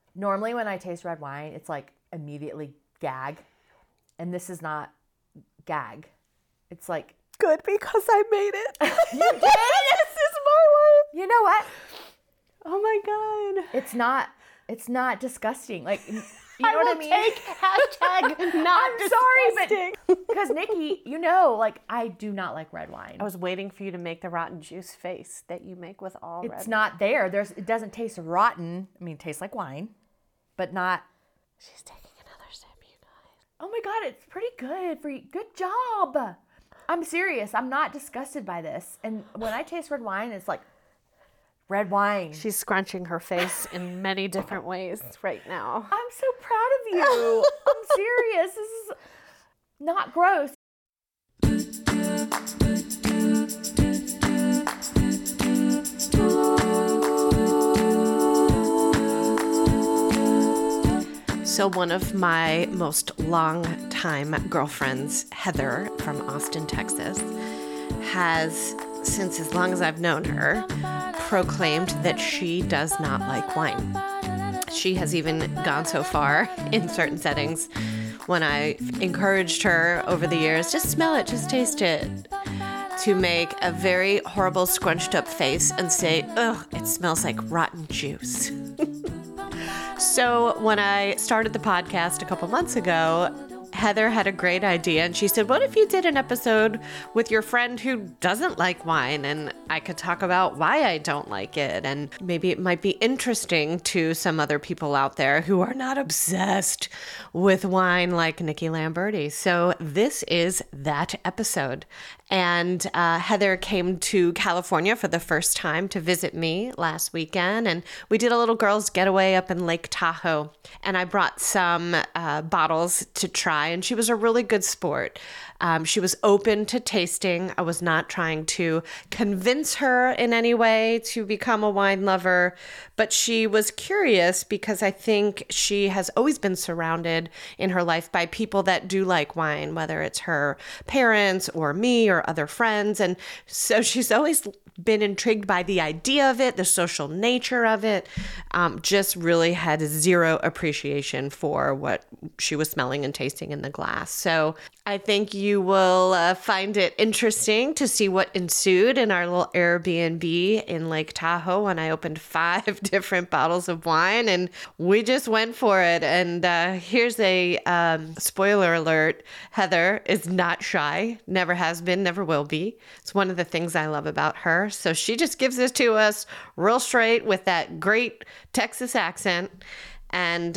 Normally when I taste red wine, it's like immediately gag. And this is not gag. It's like... Good, because I made it. You did? This is my wine. You know what? Oh my God. It's not disgusting. Like, you know what I mean? Take hashtag not disgusting. Sorry, but because Nikki, like I do not like red wine. I was waiting for you to make the rotten juice face that you make with all red. It's not there. It doesn't taste rotten. I mean, it tastes like wine, but not. She's taking another sip, you guys. Oh my God, it's pretty good for you. Good job. I'm serious. I'm not disgusted by this. And when I taste red wine, it's like red wine. She's scrunching her face in many different ways right now. I'm so proud of you. I'm serious. This is not gross. So one of my most long-time girlfriends, Heather from Austin, Texas, has, since as long as I've known her, proclaimed that she does not like wine. She has even gone so far in certain settings when I encouraged her over the years, just smell it, just taste it, to make a very horrible scrunched up face and say, ugh, it smells like rotten juice. So when I started the podcast a couple months ago, Heather had a great idea, and she said, what if you did an episode with your friend who doesn't like wine, and I could talk about why I don't like it, and maybe it might be interesting to some other people out there who are not obsessed with wine like Nikki Lamberti. So this is that episode. And Heather came to California for the first time to visit me last weekend, and we did a little girls' getaway up in Lake Tahoe, and I brought some bottles to try, and she was a really good sport. She was open to tasting. I was not trying to convince her in any way to become a wine lover, but she was curious because I think she has always been surrounded in her life by people that do like wine, whether it's her parents or me or other friends. And so she's always been intrigued by the idea of it, the social nature of it, just really had zero appreciation for what she was smelling and tasting in the glass. So I think you will find it interesting to see what ensued in our little Airbnb in Lake Tahoe when I opened 5 different bottles of wine, and we just went for it. And here's a spoiler alert. Heather is not shy, never has been, never will be. It's one of the things I love about her. So she just gives this to us real straight with that great Texas accent. And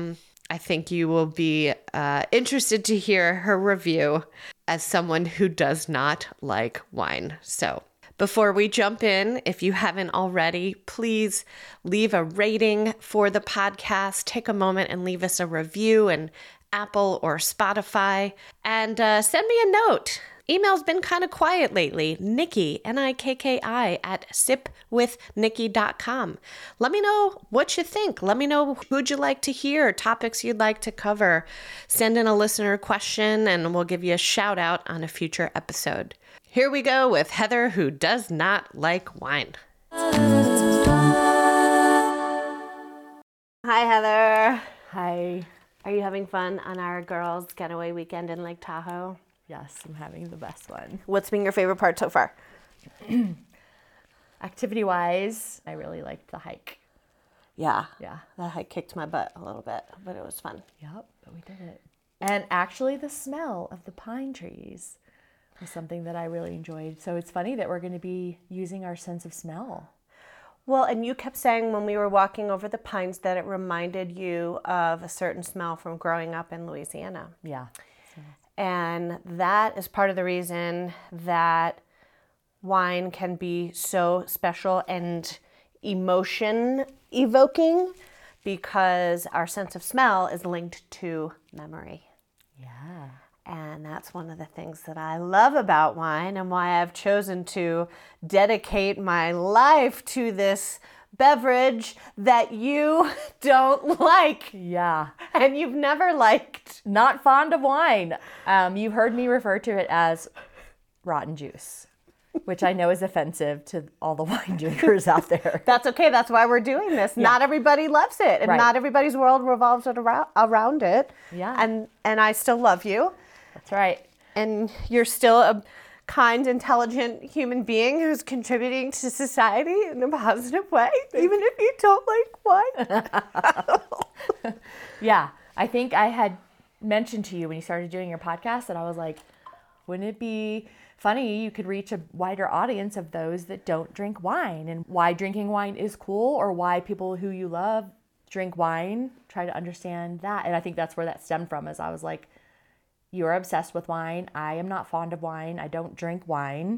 I think you will be interested to hear her review as someone who does not like wine. So before we jump in, if you haven't already, please leave a rating for the podcast. Take a moment and leave us a review in Apple or Spotify, and send me a note. Email's been kind of quiet lately. Nikki, Nikki, at sipwithnikki.com. Let me know what you think. Let me know who'd you like to hear, topics you'd like to cover. Send in a listener question, and we'll give you a shout out on a future episode. Here we go with Heather, who does not like wine. Hi, Heather. Hi. Are you having fun on our girls' getaway weekend in Lake Tahoe? Yes, I'm having the best one. What's been your favorite part so far? Activity-wise, I really liked the hike. Yeah. Yeah. That hike kicked my butt a little bit, but it was fun. Yep, but we did it. And actually the smell of the pine trees was something that I really enjoyed. So it's funny that we're going to be using our sense of smell. Well, and you kept saying when we were walking over the pines that it reminded you of a certain smell from growing up in Louisiana. Yeah. And that is part of the reason that wine can be so special and emotion evoking, because our sense of smell is linked to memory. Yeah. And that's one of the things that I love about wine, and why I've chosen to dedicate my life to this beverage that you don't like. Yeah. And you've never liked. Not fond of wine. You've heard me refer to it as rotten juice. which I know is offensive to all the wine drinkers out there. That's okay. That's why we're doing this. Yeah. Not everybody loves it, and Right. not everybody's world revolves around it. Yeah. And I still love you, That's right. and you're still a kind, intelligent human being who's contributing to society in a positive way, even if you don't like wine. Yeah. I think I had mentioned to you when you started doing your podcast that I was like, wouldn't it be funny you could reach a wider audience of those that don't drink wine, and why drinking wine is cool, or why people who you love drink wine, try to understand that. And I think that's where that stemmed from, is I was like, you're obsessed with wine. I am not fond of wine. I don't drink wine.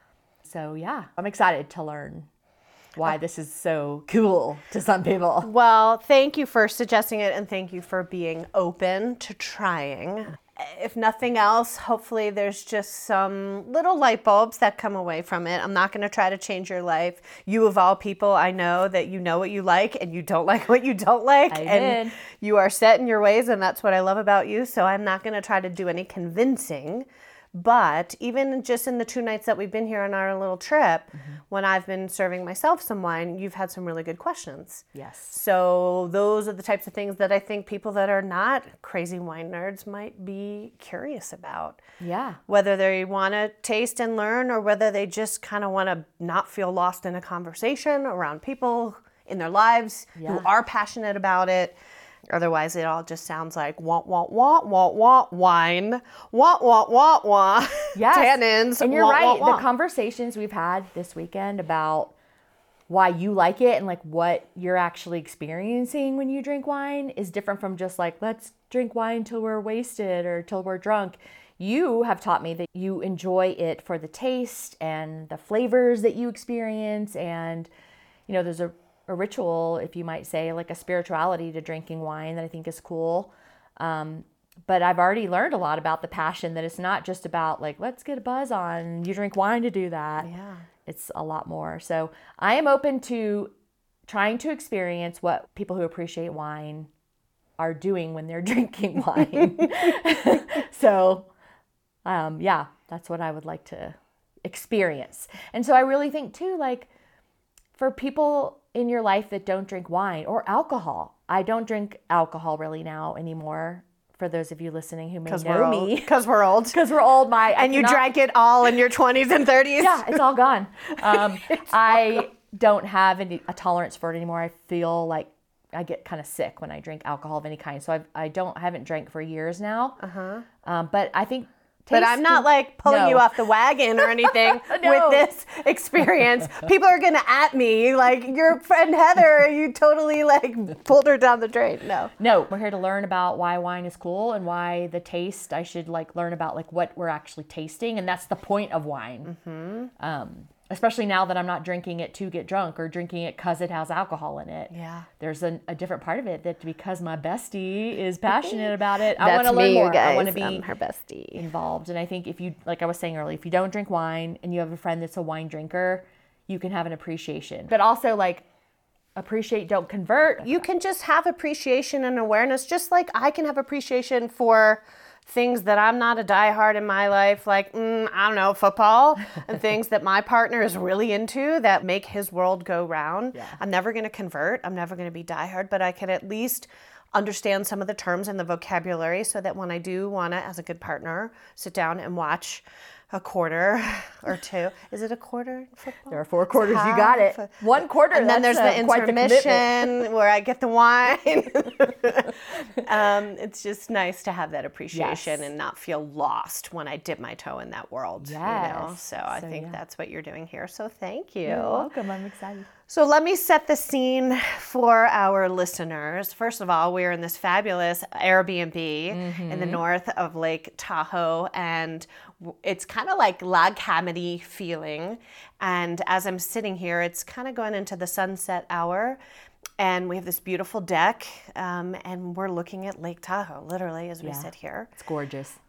So yeah, I'm excited to learn why this is so cool to some people. Well, thank you for suggesting it, and thank you for being open to trying. If nothing else, hopefully there's just some little light bulbs that come away from it. I'm not going to try to change your life. You, of all people, I know that you know what you like and you don't like what you don't like. And you are set in your ways, and that's what I love about you. So I'm not going to try to do any convincing. But even just in the 2 nights that we've been here on our little trip, when I've been serving myself some wine, you've had some really good questions. Yes. So those are the types of things that I think people that are not crazy wine nerds might be curious about. Yeah. Whether they want to taste and learn, or whether they just kind of want to not feel lost in a conversation around people in their lives who are passionate about it. Otherwise, it all just sounds like wah, wah, wah, wah, wah, wine, wah, wah, wah, wah, Yes. tannins, And you're wah, right. wah, wah. The conversations we've had this weekend about why you like it and like what you're actually experiencing when you drink wine is different from just like, let's drink wine till we're wasted or till we're drunk. You have taught me that you enjoy it for the taste and the flavors that you experience. And, you know, there's a ritual, if you might say, like a spirituality to drinking wine that I think is cool. But I've already learned a lot about the passion, that it's not just about like, let's get a buzz on, you drink wine to do that. Yeah. It's a lot more. So I am open to trying to experience what people who appreciate wine are doing when they're drinking wine. So, yeah, that's what I would like to experience. And so I really think too, like for people in your life that don't drink wine or alcohol, I don't drink alcohol really now anymore. For those of you listening who may know me. Because we're old. Because we're old. And you drank it all in your 20s and 30s. Yeah, it's all gone. I don't have a tolerance for it anymore. I feel like I get kind of sick when I drink alcohol of any kind. So I haven't drank for years now. But I think But I'm not like pulling you off the wagon or anything with this experience. People are going to at me like, your friend Heather, you totally like pulled her down the drain. No, we're here to learn about why wine is cool and why the taste, I should like learn about like what we're actually tasting. And that's the point of wine. Especially now that I'm not drinking it to get drunk or drinking it because it has alcohol in it. Yeah. There's a different part of it that because my bestie is passionate about it, I want to learn more. Guys. I want to be I'm her bestie. involved. And I think if you, like I was saying earlier, if you don't drink wine and you have a friend that's a wine drinker, you can have an appreciation. But also like appreciate, don't convert. You can just have appreciation and awareness, just like I can have appreciation for things that I'm not a diehard in my life, like, I don't know, football, and things that my partner is really into that make his world go round. Yeah. I'm never going to convert. I'm never going to be diehard, but I can at least understand some of the terms and the vocabulary so that when I do want to, as a good partner, sit down and watch a quarter or two. Is it a quarter in football? There are 4 quarters. You got it. 1 quarter. And then there's the intermission where I get the wine. It's just nice to have that appreciation and not feel lost when I dip my toe in that world. Yes. You know? So I think that's what you're doing here. So thank you. You're welcome. I'm excited. So let me set the scene for our listeners. First of all, we're in this fabulous Airbnb in the north of Lake Tahoe, and it's kind of like log cabin-y feeling. And as I'm sitting here, it's kind of going into the sunset hour, and we have this beautiful deck, and we're looking at Lake Tahoe, literally, as we sit here. It's gorgeous.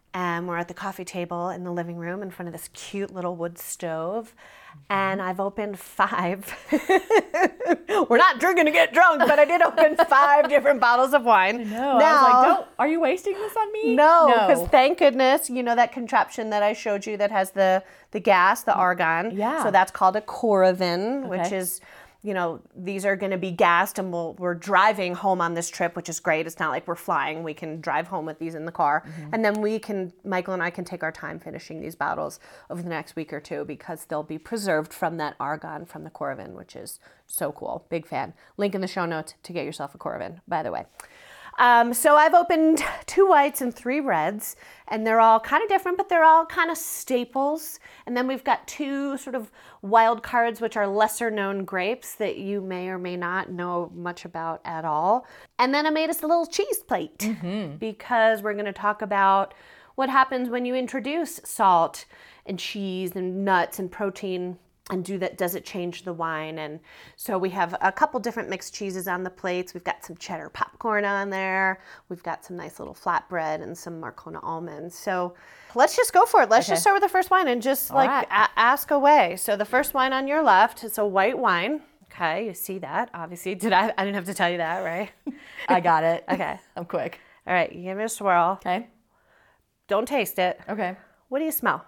and we're at the coffee table in the living room in front of this cute little wood stove. And I've opened 5. We're not drinking to get drunk, but I did open 5 different bottles of wine. No, I was like, don't, are you wasting this on me? No, because thank goodness, you know that contraption that I showed you that has the gas, the argon. Yeah. So that's called a Coravin, which is, you know, these are going to be gassed, and we're driving home on this trip, which is great. It's not like we're flying. We can drive home with these in the car. And then Michael and I can take our time finishing these bottles over the next week or 2 because they'll be preserved from that argon from the Coravin, which is so cool. Big fan. Link in the show notes to get yourself a Coravin, by the way. So I've opened 2 whites and 3 reds, and they're all kind of different, but they're all kind of staples. And then we've got 2 sort of wild cards, which are lesser known grapes that you may or may not know much about at all. And then I made us a little cheese plate because we're going to talk about what happens when you introduce salt and cheese and nuts and protein. And does it change the wine? And so we have a couple different mixed cheeses on the plates. We've got some cheddar popcorn on there. We've got some nice little flatbread and some Marcona almonds. So let's just go for it. Let's just start with the first wine and just ask away. So the first wine on your left is a white wine. Okay, you see that, obviously. I didn't have to tell you that, right? I got it. Okay. I'm quick. All right, you give me a swirl. Okay. Don't taste it. Okay. What do you smell?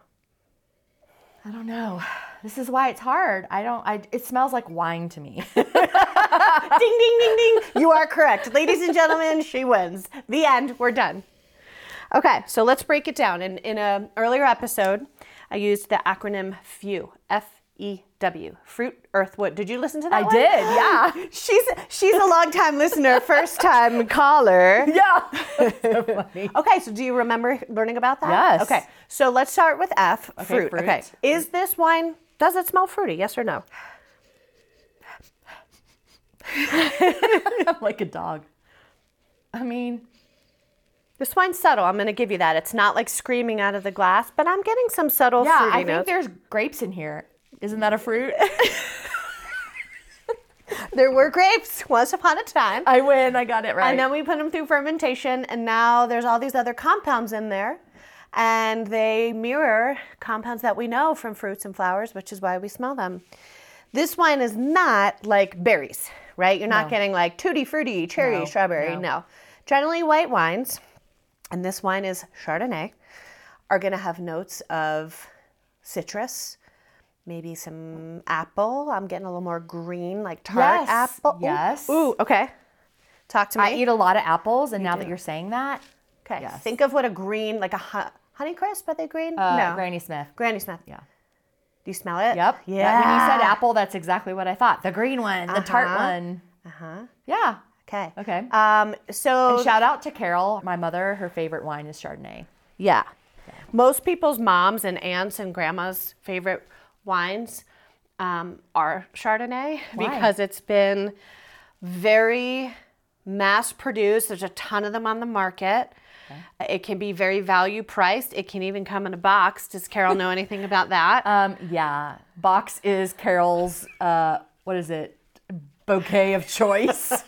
I don't know. This is why it's hard. It smells like wine to me. Ding, ding, ding, ding. You are correct. Ladies and gentlemen, she wins. The end. We're done. Okay, so let's break it down. In an earlier episode, I used the acronym FEW. F-E-W. Fruit, Earth, Wood. Did you listen to that one? I did, yeah. She's a long-time listener, first-time caller. Yeah. So funny. Okay, so do you remember learning about that? Yes. Okay, so let's start with F, Okay, fruit. fruit. Okay, is this wine, does it smell fruity, yes or no? I'm like a dog. I mean, this wine's subtle, I'm gonna give you that. It's not like screaming out of the glass, but I'm getting some subtle yeah, fruity I think notes. there's grapes in here. Isn't that a fruit? There were grapes once upon a time. I win. I got it right. And then we put them through fermentation, and now there's all these other compounds in there. And they mirror compounds that we know from fruits and flowers, which is why we smell them. This wine is not like berries, right? You're not getting like tutti frutti, cherry, strawberry. No. Generally, white wines, and this wine is Chardonnay, are going to have notes of citrus, maybe some apple. I'm getting a little more green, like tart apple. Yes. Ooh, okay. Talk to me. I eat a lot of apples, and now that you're saying that, Okay. yes. Think of what a green, like a Honeycrisp. Are they green? No. Granny Smith. Granny Smith. Yeah. Do you smell it? Yep. Yeah. When you said apple, that's exactly what I thought. The green one, the tart one. Yeah. Okay. Okay. So And shout out to Carol, my mother. Her favorite wine is Chardonnay. yeah. Most people's moms and aunts and grandmas' favorite wines are Chardonnay because it's been very mass produced. There's a ton of them on the market. Okay. It can be very value priced. It can even come in a box. Does Carol know anything about that? Yeah. Box is Carol's, what is it? Bouquet of choice.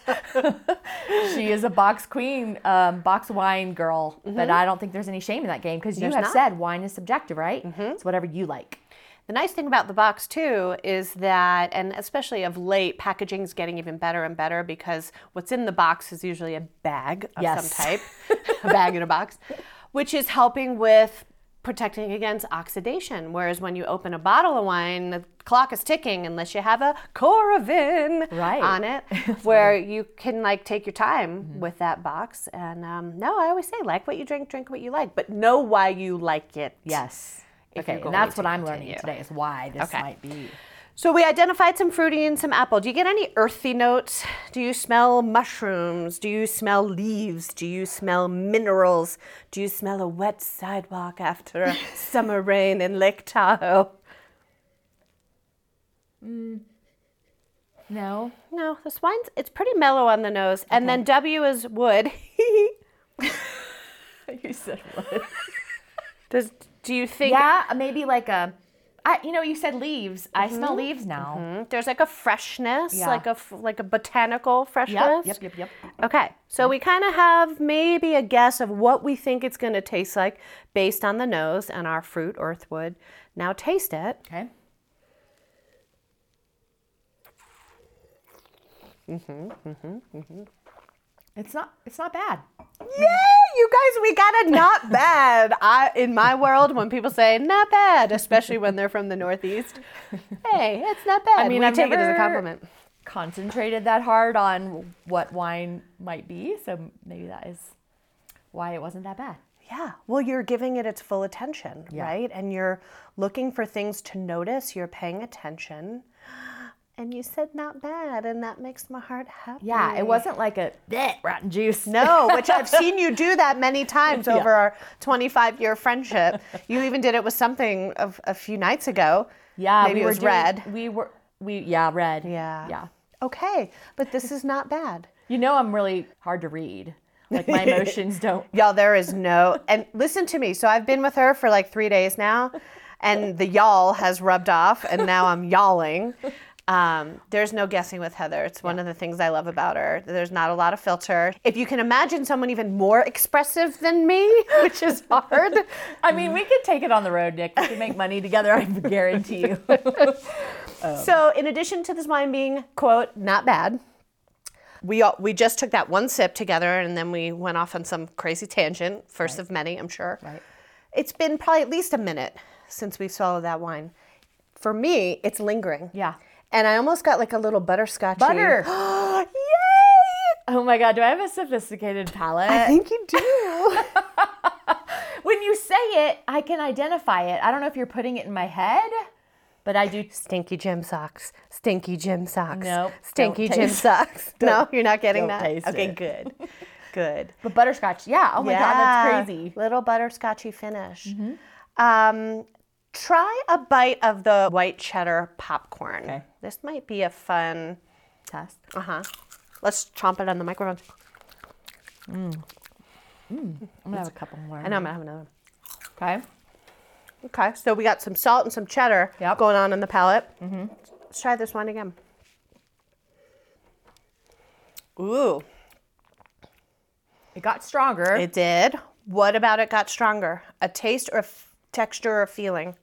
She is a box queen, box wine girl. But I don't think there's any shame in that game because you have said wine is subjective, right? It's whatever you like. The nice thing about the box too is that, and especially of late, packaging is getting even better and better because what's in the box is usually a bag of some type, a bag in a box, which is helping with protecting against oxidation. Whereas when you open a bottle of wine, the clock is ticking unless you have a Coravin on it, where you can like take your time with that box. And no, I always say, like what you drink, drink what you like, but know why you like it. Yes. Okay, and that's what I'm learning today is why this might be. So we identified some fruity and some apple. Do you get any earthy notes? Do you smell mushrooms? Do you smell leaves? Do you smell minerals? Do you smell a wet sidewalk after a summer rain in Lake Tahoe? No. No, this wine's, it's pretty mellow on the nose. Okay. And then W is wood. You said wood. Do you think? Yeah, maybe like a You said leaves. I smell leaves now. There's like a freshness, Yeah. like a botanical freshness. Yep. Okay, so we kind of have maybe a guess of what we think it's going to taste like based on the nose and our fruit, earthwood. Now taste it. Okay. It's not bad. Yay, you guys, we got a not bad. In my world, when people say not bad, especially when they're from the Northeast, hey, it's not bad. I mean, we I've take it as a never compliment. concentrated that hard on what wine might be, so maybe that is why it wasn't that bad. Yeah, well, you're giving it its full attention, right? And you're looking for things to notice. You're paying attention. And you said not bad, and that makes my heart happy. Yeah, it wasn't like a rotten juice. No, which I've seen you do that many times over our 25-year friendship. You even did it with something a few nights ago. Yeah, maybe it was red. Red. Yeah. Okay, but this is not bad. I'm really hard to read. Like my emotions don't. Y'all, there is no, and listen to me. So I've been with her for like 3 days now, and the y'all has rubbed off, and now I'm yawling. There's no guessing with Heather. It's one of the things I love about her. There's not a lot of filter. If you can imagine someone even more expressive than me, which is hard. I mean, we could take it on the road, Nick. We could make money together, I guarantee you. So in addition to this wine being, quote, not bad, we just took that one sip together and then we went off on some crazy tangent, first of many, I'm sure. Right. It's been probably at least a minute since we swallowed that wine. For me, it's lingering. Yeah. And I almost got like a little butterscotchy. Butter. Yay! Oh my God, do I have a sophisticated palate? I think you do. When you say it, I can identify it. I don't know if you're putting it in my head, but I do. Stinky gym socks. Stinky gym socks. Nope, Stinky don't gym taste- socks. No, you're not getting don't that? taste Okay, it. good. Good. But butterscotch, yeah. Oh my God, that's crazy. Little butterscotchy finish. Try a bite of the white cheddar popcorn. Okay. This might be a fun Test. Let's chomp it on the microphone. I'm gonna have a couple more. I know I'm gonna have another. Okay. Okay, so we got some salt and some cheddar going on in the palate. Let's try this one again. Ooh, It got stronger. it did. What about it got stronger? A taste or texture or feeling?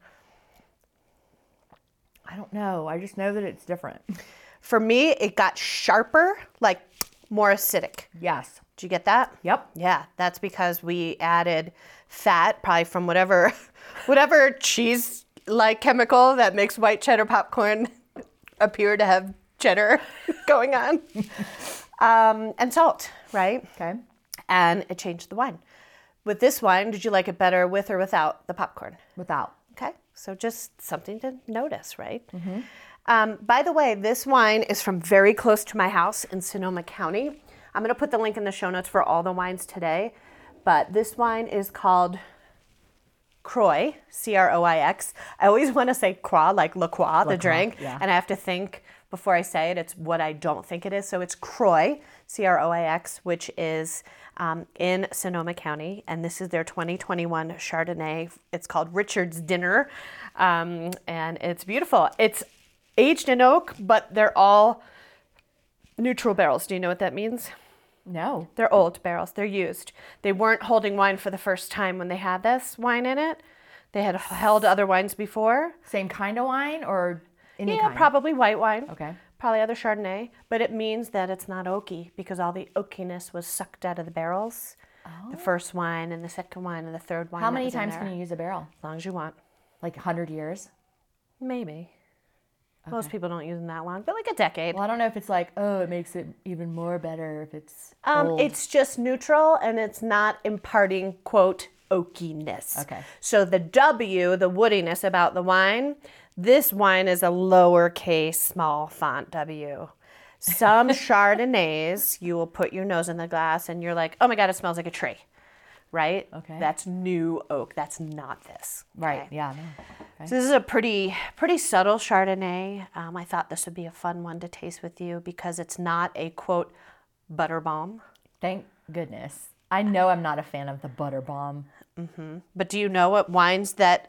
I don't know. I just know that it's different. For me, it got sharper, like more acidic. Yes. Did you get that? Yep. Yeah, that's because we added fat, probably from whatever cheese-like chemical that makes white cheddar popcorn appear to have cheddar going on. And salt, right? Okay. And it changed the wine. With this wine, did you like it better with or without the popcorn? Without. Okay, so just something to notice, right? By the way, this wine is from very close to my house in Sonoma County. I'm going to put the link in the show notes for all the wines today. But this wine is called Croix, C-R-O-I-X. I always want to say Croix, like La Croix, the drink. yeah. And I have to think before I say it. It's what I don't think it is. So it's Croix, C-R-O-I-X, which is in Sonoma County. And this is their 2021 Chardonnay. It's called Richard's Dinner. And it's beautiful. It's aged in oak, but they're all neutral barrels. Do you know what that means? No. They're old barrels. They're used. They weren't holding wine for the first time when they had this wine in it. They had held other wines before. Same kind of wine or any Yeah, kind? probably white wine. Okay. Probably other Chardonnay. But it means that it's not oaky because all the oakiness was sucked out of the barrels. The first wine and the second wine and the third wine. How that many was in times there. can you use a barrel? As long as you want. Like 100 years? Maybe. Most people don't use them that long, but like a decade. Well, I don't know if it's like, oh, it makes it even more better if it's old. It's just neutral and it's not imparting, quote, oakiness. Okay. So the W, the woodiness about the wine, this wine is a lowercase small font W. Some Chardonnays, you will put your nose in the glass and you're like, oh my God, it smells like a tree, right? Okay. That's new oak. That's not this. right. Okay? Yeah. No. So this is a pretty subtle Chardonnay. I thought this would be a fun one to taste with you because it's not a, quote, butter bomb. Thank goodness. I know I'm not a fan of the butter bomb. But do you know what wines that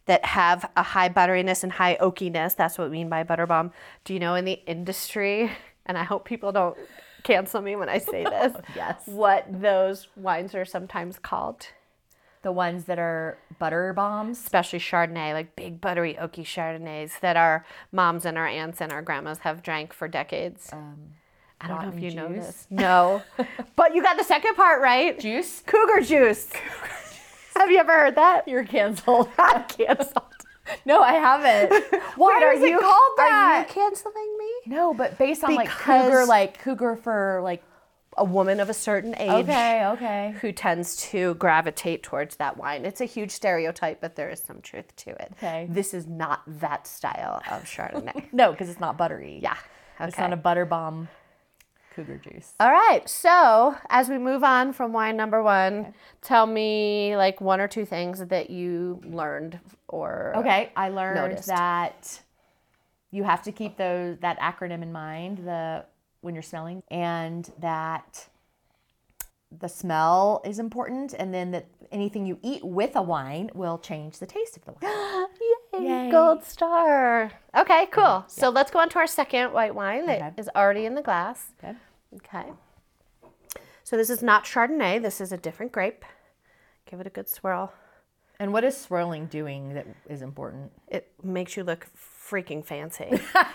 that have a high butteriness and high oakiness. That's what we mean by butter bomb. Do you know in the industry, and I hope people don't cancel me when I say this, Yes. what those wines are sometimes called? The ones that are butter bombs. Especially Chardonnay, like big buttery oaky Chardonnays that our moms and our aunts and our grandmas have drank for decades. I don't know if you know juice? this. No. But you got the second part right. Juice? Cougar juice. Have you ever heard that? You're canceled. I'm canceled. No, I haven't. Why Wait, is it called that? Are you canceling me? No, but based on Because- like cougar for like. A woman of a certain age Okay. who tends to gravitate towards that wine. It's a huge stereotype, but there is some truth to it. Okay. This is not that style of Chardonnay. No, because it's not buttery. Yeah. Okay. It's not a butter bomb cougar juice. All right. So as we move on from wine number one, tell me like one or two things that you learned or Okay, I learned noticed. that you have to keep that acronym in mind when you're smelling, and that the smell is important, and then that anything you eat with a wine will change the taste of the wine. Yay, Yay. gold star. Okay, cool. So let's go on to our second white wine that is already in the glass. Okay. Okay. So this is not Chardonnay. This is a different grape. Give it a good swirl. And what is swirling doing that is important? It makes you look freaking fancy.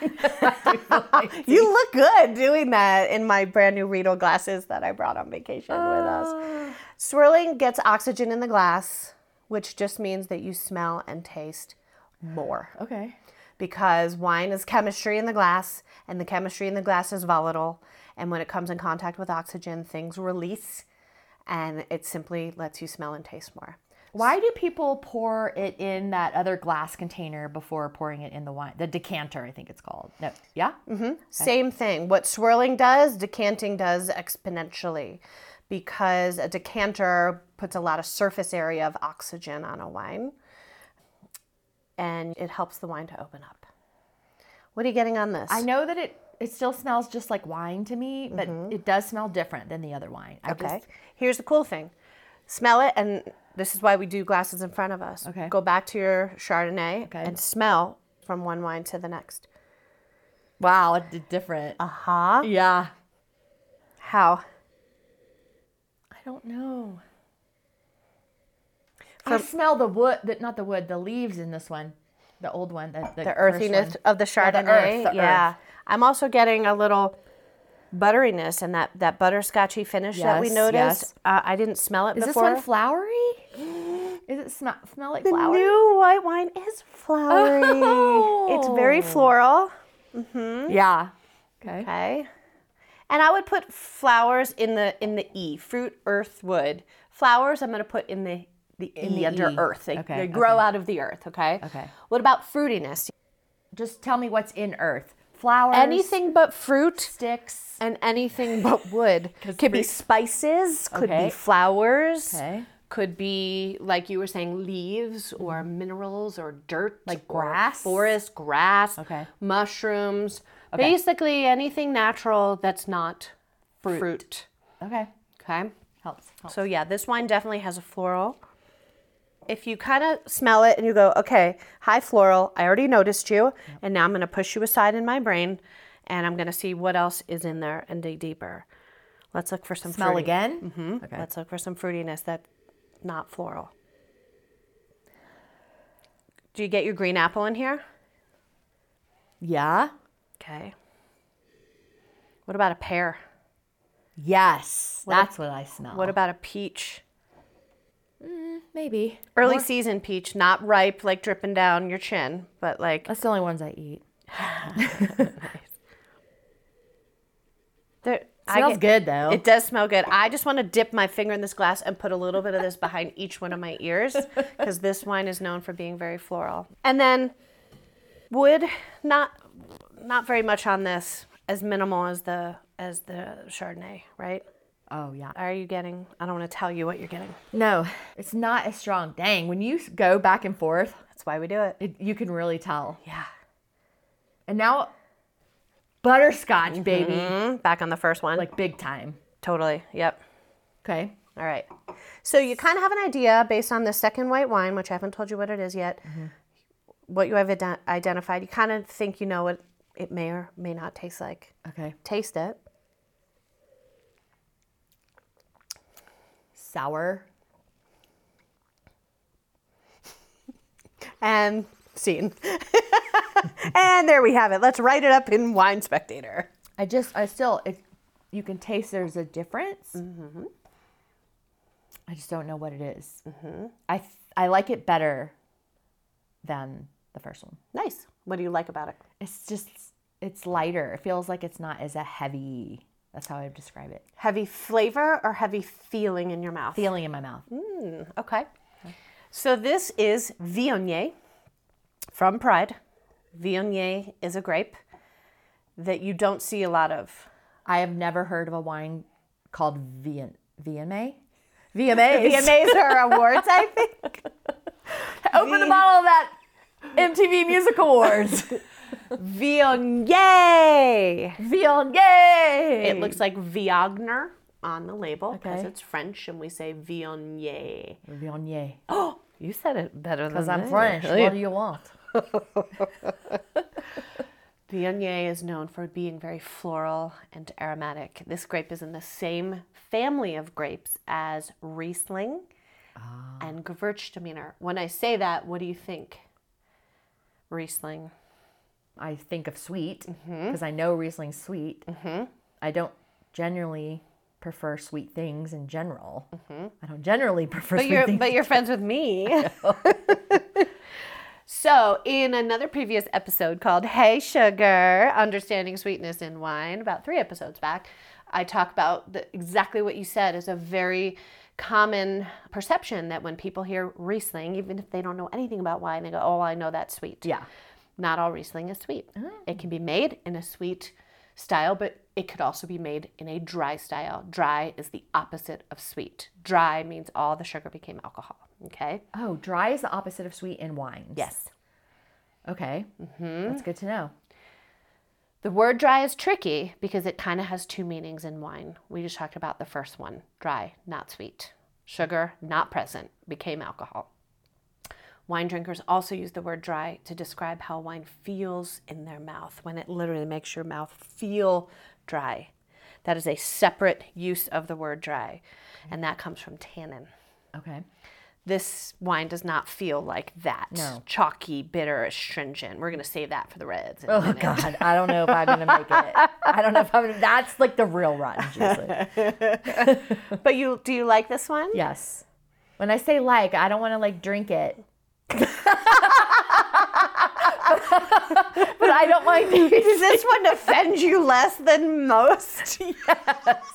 You look good doing that in my brand new Riedel glasses that I brought on vacation with us. Swirling gets oxygen in the glass, which just means that you smell and taste more. Okay. Because wine is chemistry in the glass, and the chemistry in the glass is volatile. And when it comes in contact with oxygen, things release, and it simply lets you smell and taste more. Why do people pour it in that other glass container before pouring it in the wine? The decanter, I think it's called. No. Yeah? Mm-hmm. Same thing. What swirling does, decanting does exponentially, because a decanter puts a lot of surface area of oxygen on a wine, and it helps the wine to open up. What are you getting on this? I know that it still smells just like wine to me, but it does smell different than the other wine. Okay. Here's the cool thing. Smell it, and this is why we do glasses in front of us. Okay. Go back to your Chardonnay and smell from one wine to the next. Wow, it's different. Uh-huh. Yeah. How? I don't know. I smell the wood, not the wood, the leaves in this one. The old one. The earthiness of the Chardonnay. the earth. Yeah. I'm also getting a little butteriness and that butterscotchy finish that we Yes, noticed. yes. I didn't smell it Is before. this one flowery? Is it smell like The flower? new white wine is flowery. It's very floral. Yeah. Okay. Okay. And I would put flowers in the E, fruit, earth, wood. Flowers I'm going to put in the E under E. earth. They Okay, grow okay. out of the earth, okay? Okay. What about fruitiness? Just tell me what's in earth. Flowers. Anything but fruit Sticks. and anything but wood. Could be spices, could Okay. be flowers. Okay. Could be, like you were saying, leaves or minerals or dirt. Like or grass? forest, grass, Okay. mushrooms. Basically anything natural that's not fruit. Okay. Okay? Helps. So yeah, this wine definitely has a floral. If you kind of smell it and you go, okay, high floral, I already noticed you, and now I'm going to push you aside in my brain, and I'm going to see what else is in there and dig deeper. Let's look for some Smell fruity. again? Mm-hmm. Okay. Let's look for some fruitiness that's not floral. Do you get your green apple in here? Yeah. Okay. What about a pear? Yes. That's what I smell. What about a peach? Maybe. Early season peach, not ripe, like dripping down your chin, but like That's the only ones I eat. Smells good though. It does smell good. I just want to dip my finger in this glass and put a little bit of this behind each one of my ears because this wine is known for being very floral. And then wood, not very much on this, as minimal as the Chardonnay, right? Oh yeah. Are you getting? I don't want to tell you what you're getting. No, it's not as strong. Dang, when you go back and forth, That's why we do it. you can really tell. Yeah. And now, butterscotch, baby, Back on the first one. like big time. Totally. Yep. Okay. All right. So you kind of have an idea based on the second white wine, which I haven't told you what it is yet. what you have identified. You kind of think you know what it may or may not taste like. Okay. Taste it. Sour. And scene. And there we have it. Let's write it up in Wine Spectator. You can taste there's a difference. Mm-hmm. I just don't know what it is. Mm-hmm. I like it better than the first one. Nice. What do you like about it? It's lighter. It feels like it's not as a heavy, that's how I would describe it. Heavy flavor or heavy feeling in your mouth? Feeling in my mouth. Okay. So this is Viognier from Pride. Viognier is a grape that you don't see a lot of. I have never heard of a wine called VMA. VMAs. VMAs are awards, I think. Open the bottle of that MTV Music Awards. Viognier. Viognier. It looks like Viognier on the label because Okay. it's French and we say Viognier. Viognier. Oh, you said it better than Because I'm me. French. What do you want? Viognier is known for being very floral and aromatic. This grape is in the same family of grapes as Riesling and Gewürztraminer. When I say that, what do you think? Riesling. I think of sweet because I know Riesling's sweet. Mm-hmm. I don't generally prefer sweet things in general. Mm-hmm. I don't generally prefer sweet things. But you're friends with me. So in another previous episode called Hey Sugar, Understanding Sweetness in Wine, about 3 episodes back, I talk about exactly what you said is a very common perception that when people hear Riesling, even if they don't know anything about wine, they go, oh, I know that's sweet. Yeah. Not all Riesling is sweet. It can be made in a sweet style, but it could also be made in a dry style. Dry is the opposite of sweet. Dry means all the sugar became alcohol. Okay? Oh, dry is the opposite of sweet in wines. Yes. Okay. Mm-hmm. That's good to know. The word dry is tricky because it kind of has 2 meanings in wine. We just talked about the first one. Dry, not sweet. Sugar, not present, became alcohol. Wine drinkers also use the word dry to describe how wine feels in their mouth when it literally makes your mouth feel dry. That is a separate use of the word dry, and that comes from tannin. Okay. This wine does not feel like that. No. Chalky, bitter, astringent. We're going to save that for the reds. Oh, God. I don't know if I'm going to make it. I don't know if I'm going to. That's like the real rotten juice. But do you like this one? Yes. When I say like, I don't want to like drink it. But I don't mind. Does this one offend you less than most? Yes.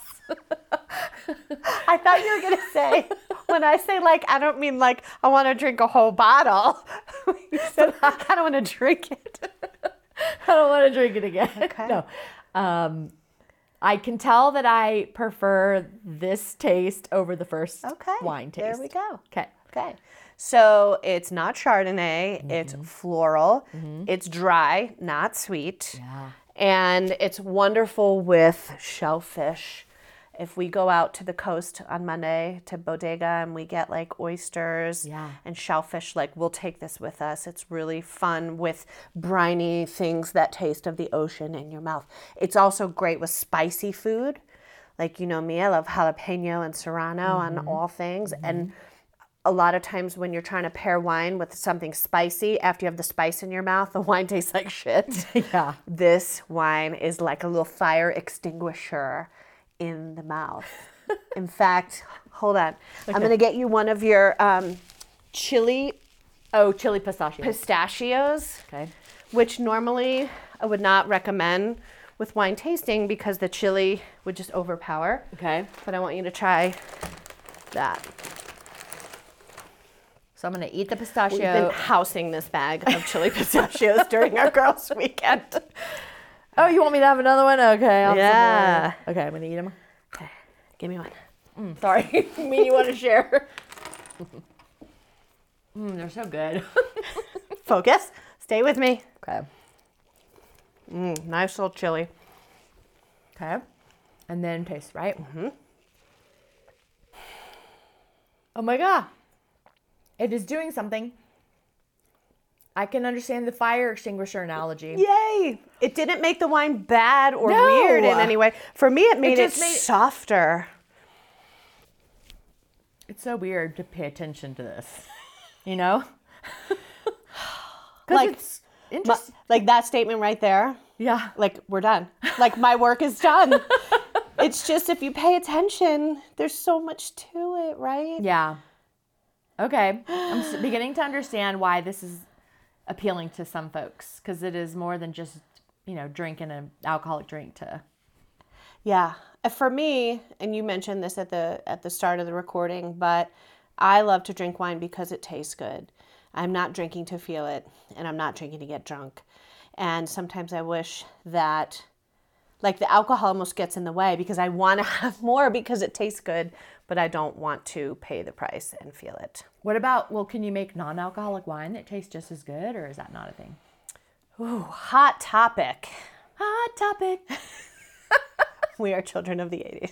I thought you were going to say, when I say like, I don't mean like I want to drink a whole bottle. You said, I don't want to drink it. I don't want to drink it again. Okay. No. I can tell that I prefer this taste over the first wine taste. There we go. Okay. So it's not Chardonnay. It's floral. It's dry, not sweet. Yeah. And it's wonderful with shellfish. If we go out to the coast on Monday to Bodega and we get like oysters and shellfish, like we'll take this with us. It's really fun with briny things that taste of the ocean in your mouth. It's also great with spicy food. Like, you know me, I love jalapeno and serrano on all things. And a lot of times when you're trying to pair wine with something spicy, after you have the spice in your mouth, the wine tastes like shit. Yeah. This wine is like a little fire extinguisher in the mouth. In fact, hold on. Okay. I'm going to get you one of your chili pistachios. Okay. Which normally I would not recommend with wine tasting because the chili would just overpower. Okay. But I want you to try that. So I'm going to eat the pistachio. We've been housing this bag of chili pistachios during our girls' weekend. Oh, you want me to have another one? Okay. Yeah. Okay, I'm going to eat them. Okay, give me one. Sorry. I mean, you want to share? They're so good. Focus. Stay with me. Okay. Nice little chili. Okay. And then taste, right? Mm-hmm. Oh my God. It is doing something I can understand the fire extinguisher analogy. Yay! It didn't make the wine bad or No. weird in any way. For me, it made it just made it- softer. It's so weird to pay attention to this, you know? Like, it's interesting. like that statement right there. Yeah. Like, we're done. Like, my work is done. It's just, if you pay attention, there's so much to it, right? Yeah. Okay. I'm beginning to understand why this is appealing to some folks, because it is more than just, drinking an alcoholic drink to. Yeah. For me, and you mentioned this at the start of the recording, but I love to drink wine because it tastes good. I'm not drinking to feel it, and I'm not drinking to get drunk. And sometimes I wish that, like, the alcohol almost gets in the way because I want to have more because it tastes good, but I don't want to pay the price and feel it. What about, can you make non-alcoholic wine that tastes just as good, or is that not a thing? Ooh, hot topic. Hot topic. We are children of the 80s.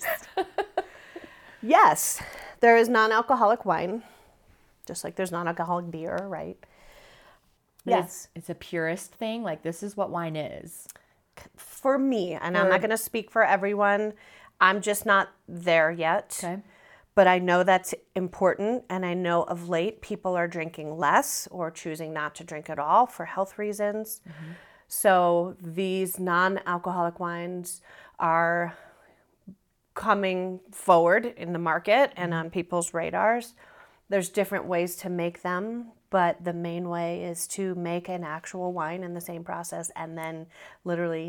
Yes, there is non-alcoholic wine, just like there's non-alcoholic beer, right? Yes. It's a purist thing. Like, this is what wine is. For me, and I'm not going to speak for everyone, I'm just not there yet. Okay. But I know that's important, and I know of late people are drinking less or choosing not to drink at all for health reasons. Mm-hmm. So these non-alcoholic wines are coming forward in the market and on people's radars. There's different ways to make them, but the main way is to make an actual wine in the same process and then literally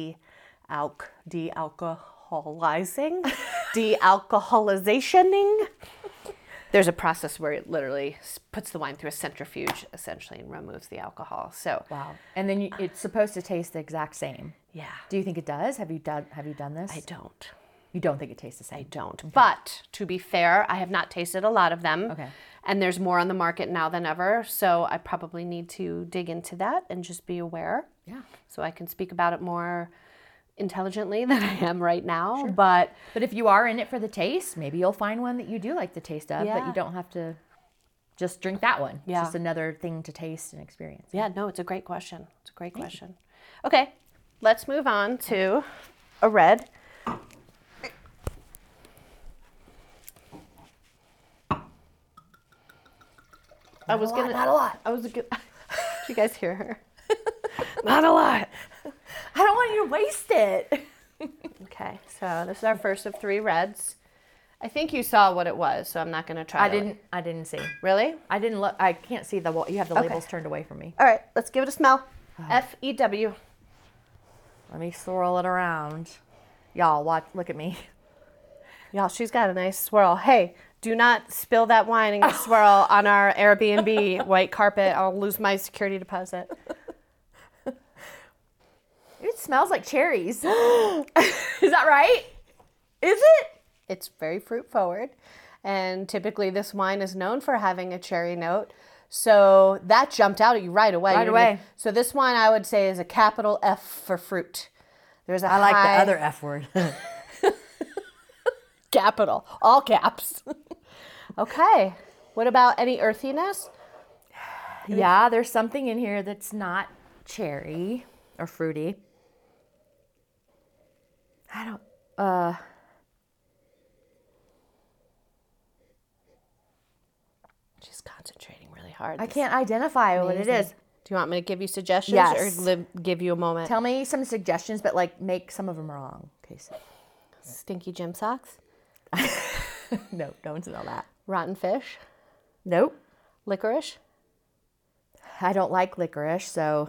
de-alcoholizationing. There's a process where it literally puts the wine through a centrifuge, essentially, and removes the alcohol. So Wow. And then it's supposed to taste the exact same. yeah, Do you think it does? Have you done this? I don't. You don't think it tastes the same? I don't. Okay. But to be fair, I have not tasted a lot of them. Okay. And there's more on the market now than ever. So I probably need to dig into that and just be aware. Yeah. So I can speak about it more intelligently than I am right now. Sure. But if you are in it for the taste, maybe you'll find one that you do like the taste of, but Yeah. you don't have to just drink that one. Yeah. It's just another thing to taste and experience. yeah, no, it's a great question. It's a great question. Okay, let's move on to a red. Not a lot. Did you guys hear her? Not a lot. I don't want you to waste it. Okay, so this is our first of 3 reds. I think you saw what it was, so I'm not going to try. I didn't see. Really? I didn't look. I can't see you have the labels turned away from me. All right, let's give it a smell. F-E-W. Let me swirl it around. Y'all, look at me. Y'all, she's got a nice swirl. Hey, do not spill that wine and get swirl on our Airbnb white carpet. I'll lose my security deposit. It smells like cherries. Is that right? Is it? It's very fruit forward, and typically this wine is known for having a cherry note. So that jumped out at you right away. Right away. So this wine, I would say, is a capital F for fruit. There's a I like the high other F word. capital, all caps. Okay. What about any earthiness? Yeah, there's something in here that's not cherry or fruity. I don't. She's concentrating really hard. I can't identify what it is. Do you want me to give you suggestions Yes. or give you a moment? Tell me some suggestions, but like make some of them wrong. Okay. So. Stinky gym socks, No, don't smell that. rotten fish, Nope. licorice, I don't like licorice, so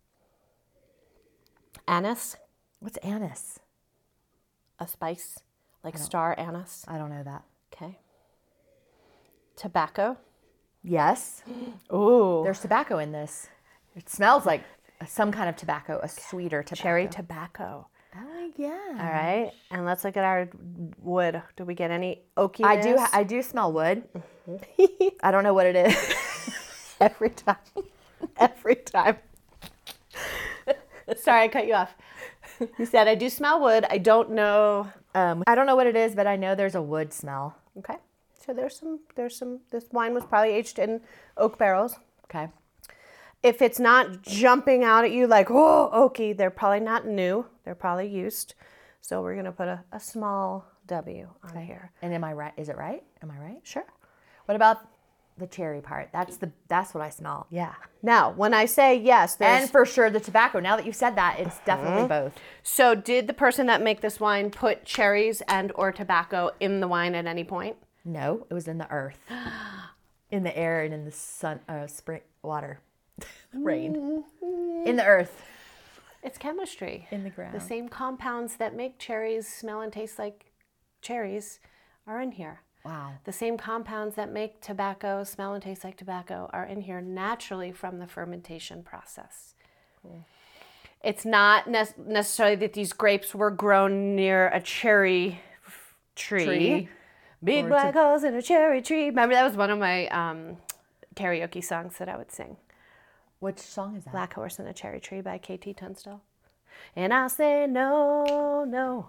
anise, what's anise? a spice like star anise. I don't know that. Okay. Tobacco. Yes, Ooh. there's tobacco in this. It smells like some kind of tobacco, a sweeter tobacco. Cherry tobacco. Oh yeah. All right. And let's look at our wood. Do we get any oakiness? I do smell wood. I don't know what it is. Every time. Every time. Sorry, I cut you off. You said, I do smell wood. I don't know. I don't know what it is, but I know there's a wood smell. Okay. So there's some, this wine was probably aged in oak barrels. Okay. If it's not jumping out at you like, oh, oaky, they're probably not new. They're probably used. So we're going to put a small W on here. And am I right? Is it right? Am I right? Sure. What about the cherry part? That's what I smell. Yeah. Now, when I say yes, there's... And for sure the tobacco. Now that you've said that, it's definitely both. So did the person that make this wine put cherries and or tobacco in the wine at any point? No, it was in the earth, in the air, and in the sun, spring, water, rain, in the earth. It's chemistry. In the ground. The same compounds that make cherries smell and taste like cherries are in here. Wow. The same compounds that make tobacco smell and taste like tobacco are in here naturally from the fermentation process. Cool. It's not necessarily that these grapes were grown near a cherry tree. Big black holes in a cherry tree. Remember, that was one of my karaoke songs that I would sing. Which song is that? Black Horse in a Cherry Tree by KT Tunstall. And I say no, no,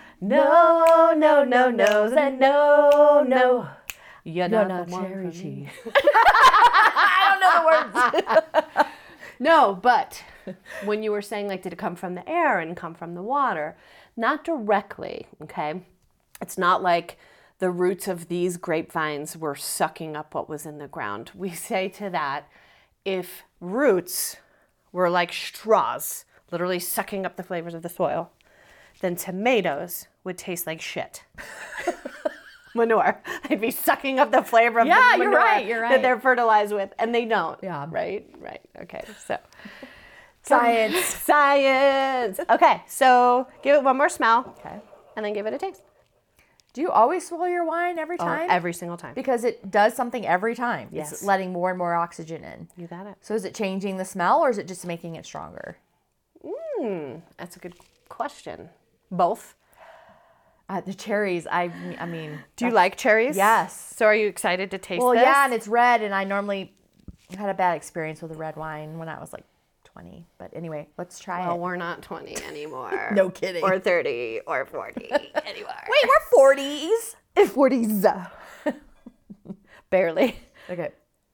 no, no, no, no, say no, no. You're not the cherry tree. I don't know the words. No, but when you were saying, like, did it come from the air and come from the water? Not directly, okay? It's not like the roots of these grapevines were sucking up what was in the ground. We say to that, if roots were like straws, literally sucking up the flavors of the soil, then tomatoes would taste like shit. Manure. They'd be sucking up the flavor of the manure you're right. that they're fertilized with, and they don't. Yeah. Right. Okay, so. Science. Science. Okay, so give it one more smell. Okay. And then give it a taste. Do you always swirl your wine every time? Every single time. Because it does something every time. Yes. It's letting more and more oxygen in. You got it. So is it changing the smell or is it just making it stronger? That's a good question. Both. The cherries, I mean. Do you like cherries? Yes. So are you excited to taste Well, this? yeah, and it's red, and I normally had a bad experience with a red wine when I was like 20. But anyway, let's try it. Well, we're not 20 anymore. No kidding. Or 30 or 40 anymore. Wait, we're 40s. 40s. Barely. Okay.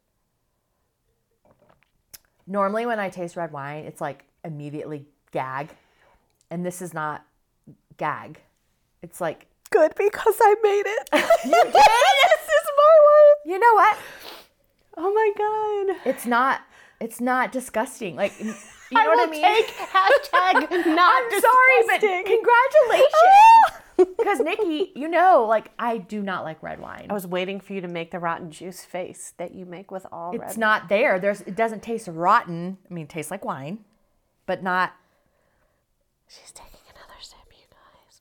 Normally when I taste red wine, it's like immediately gag. And this is not gag. It's like... Good, because I made it. You did? This is my wine. You know what? Oh my God. It's not disgusting. Like, you know what I mean? Take hashtag not I'm disgusting. sorry, but congratulations. Because Nikki, you know, like, I do not like red wine. I was waiting for you to make the rotten juice face that you make with all red. It's not there. It doesn't taste rotten. I mean, it tastes like wine, but not. She's taking another sip, you guys.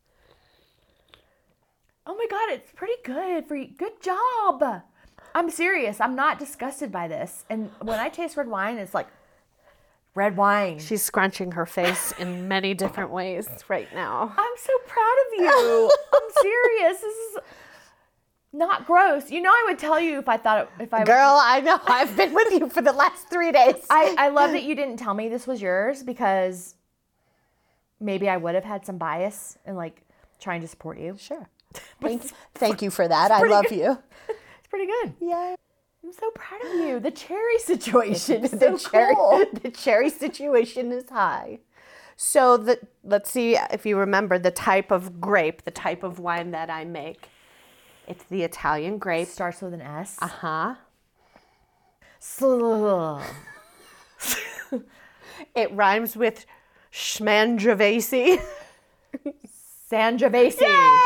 Oh my God, it's pretty good for you. Good job. I'm serious. I'm not disgusted by this. And when I taste red wine, it's like red wine. She's scrunching her face in many different ways right now. I'm so proud of you. I'm serious. This is not gross. You know, I would tell you if I thought if I. Girl, I know. I've been with you for the last 3 days. I love that you didn't tell me this was yours because maybe I would have had some bias in like trying to support you. Sure. Thank you for that. I love you. It's pretty good. Yeah. I'm so proud of you. The cherry situation is so cool. The cherry situation is high. So let's see if you remember the type of grape, the type of wine that I make. It's the Italian grape. Starts with an S. Uh-huh. It rhymes with Schmangiavesi. Sangiovese.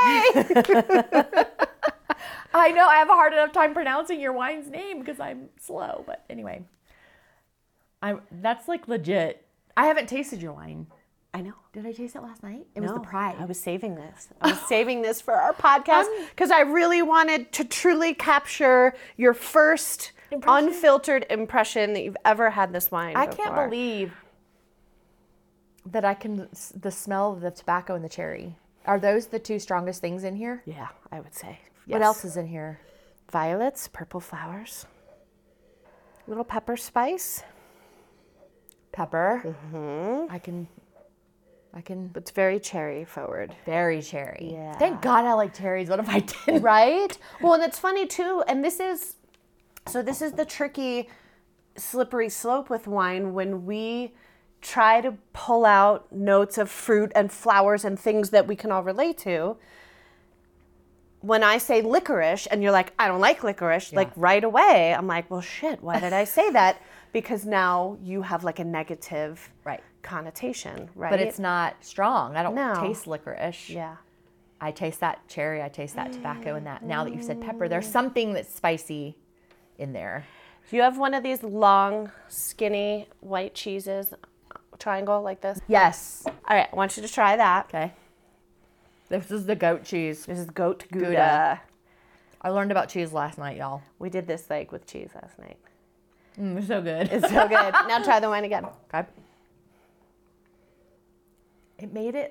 I know, I have a hard enough time pronouncing your wine's name because I'm slow. But anyway, that's like legit. I haven't tasted your wine. I know. Did I taste it last night? It was the Pride. I was saving this. I was saving this for our podcast because I really wanted to truly capture your first unfiltered impression that you've ever had this wine I before. can't believe that the smell of the tobacco and the cherry. Are those the two strongest things in here? Yeah, I would say. What else is in here? Violets, purple flowers, little pepper spice. Pepper. Mm-hmm. I can. It's very cherry forward. Very cherry. Yeah. Thank God I like cherries. What if I didn't? Right? Well, and it's funny too, and this is the tricky slippery slope with wine when we try to pull out notes of fruit and flowers and things that we can all relate to. When I say licorice and you're like, I don't like licorice, like right away, I'm like, well, shit, why did I say that? Because now you have like a negative connotation, right? But it's not strong. I don't No. taste licorice. Yeah. I taste that cherry. I taste that tobacco and that. Now that you said pepper, there's something that's spicy in there. Do you have one of these long, skinny white cheeses, triangle like this? Yes. All right, I want you to try that. Okay. This is the goat cheese. This is goat Gouda. Gouda. I learned about cheese last night, y'all. We did this like with cheese last night. It's so good. It's so good. Now try the wine again. Okay. It made it